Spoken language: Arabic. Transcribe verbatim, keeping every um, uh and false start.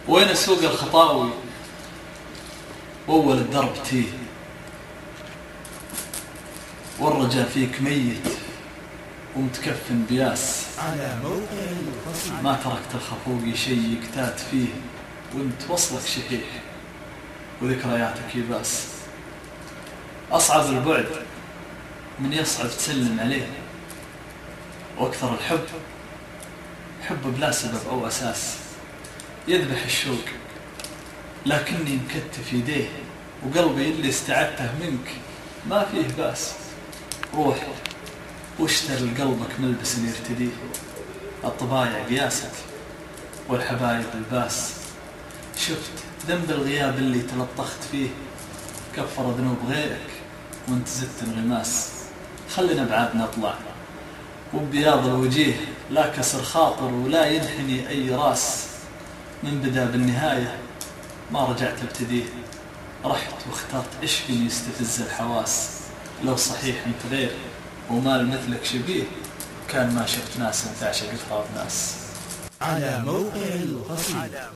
وين سوق الخطاوي وأول الدرب تيه، والرجا فيك ميت ومتكفن بياس. ما تركت الخفوق يشيك تات فيه وانت وصلك شحيح وذكرياتك يباس. أصعب البعد من يصعب تسلم عليه، وأكثر الحب حب بلا سبب أو أساس. يذبح الشوق لكني مكتف يديه، وقلبي اللي استعدته منك ما فيه باس. روح واشتر لقلبك ملبس يرتديه، الطبايع قياسك والحبايب الباس. شفت ذنب الغياب اللي تلطخت فيه، كفر ذنوب غيرك وانت زدت انغماس. خلنا بعاد نطلع وبياض الوجيه، لا كسر خاطر ولا ينحني أي راس. من بدأ بالنهاية ما رجعت ابتديه، رحت واخترت عشق يستفز الحواس. لو صحيح انت غير ومال مثلك شبيه، كان ما شفت ناس انت عشقتها بناس. على موقع القصيدة.